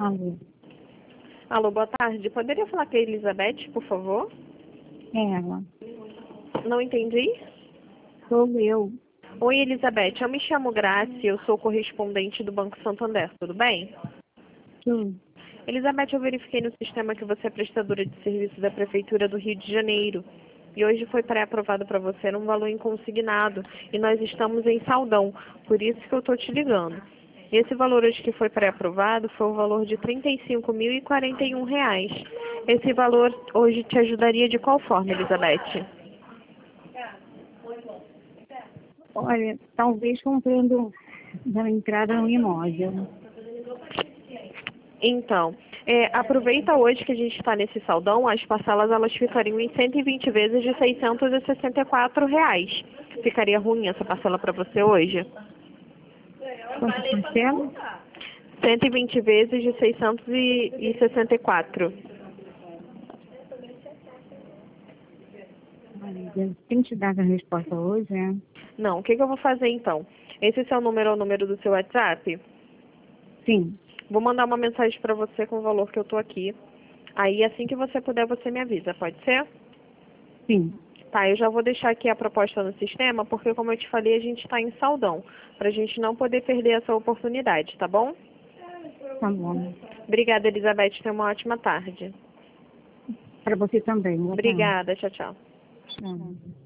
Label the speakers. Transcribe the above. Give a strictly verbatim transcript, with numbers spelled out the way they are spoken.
Speaker 1: Alô.
Speaker 2: Alô, boa tarde. Poderia falar com a Elizabeth, por favor?
Speaker 1: É ela.
Speaker 2: Não entendi.
Speaker 1: Sou eu.
Speaker 2: Oi, Elizabeth. Eu me chamo Grace, eu sou correspondente do Banco Santander, tudo bem?
Speaker 1: Sim.
Speaker 2: Elizabeth, eu verifiquei no sistema que você é prestadora de serviço da Prefeitura do Rio de Janeiro. E hoje foi pré-aprovado para você num valor inconsignado. E nós estamos em saldão, por isso que eu estou te ligando. E esse valor hoje que foi pré-aprovado foi o valor de trinta e cinco mil e quarenta e um reais. Esse valor hoje te ajudaria de qual forma, Elizabeth?
Speaker 1: Olha, talvez comprando da entrada no imóvel.
Speaker 2: Então, é, aproveita hoje que a gente está nesse saldão, as parcelas elas ficariam em cento e vinte vezes de seiscentos e sessenta e quatro reais. Ficaria ruim essa parcela para você hoje?
Speaker 1: Quanto parcela?
Speaker 2: cento e vinte vezes de seiscentos e sessenta e quatro.
Speaker 1: Olha, tem que te dar a resposta hoje, é?
Speaker 2: Não, o que, que eu vou fazer então? Esse seu número é o número do seu WhatsApp?
Speaker 1: Sim.
Speaker 2: Vou mandar uma mensagem para você com o valor que eu tô aqui. Aí assim que você puder, você me avisa, pode ser?
Speaker 1: Sim.
Speaker 2: Tá, eu já vou deixar aqui a proposta no sistema, porque como eu te falei, a gente está em saldão, para a gente não poder perder essa oportunidade, tá bom?
Speaker 1: Tá bom.
Speaker 2: Obrigada, Elizabeth. Tenha uma ótima tarde.
Speaker 1: Para você também. Boa tarde.
Speaker 2: Obrigada. Tchau, tchau.
Speaker 1: Tchau.